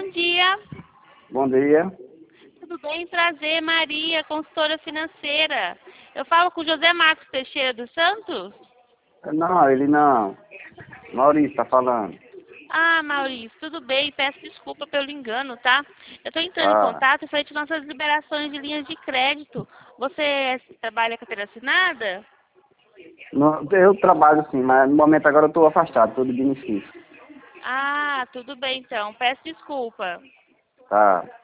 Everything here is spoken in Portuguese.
bom dia. Bom dia. Tudo bem? Prazer, Maria, consultora financeira. Eu falo com o José Marcos Teixeira dos Santos? Não, ele não. Maurício tá falando. Ah, Maurício, tudo bem. Peço desculpa pelo engano, tá? Eu estou entrando em Ah, contato frente às nossas liberações de linhas de crédito. Você trabalha com carteira assinada? não, eu trabalho sim, mas no momento agora eu tô afastado, tô de benefício. Ah, tudo bem então. Peço desculpa. Tá.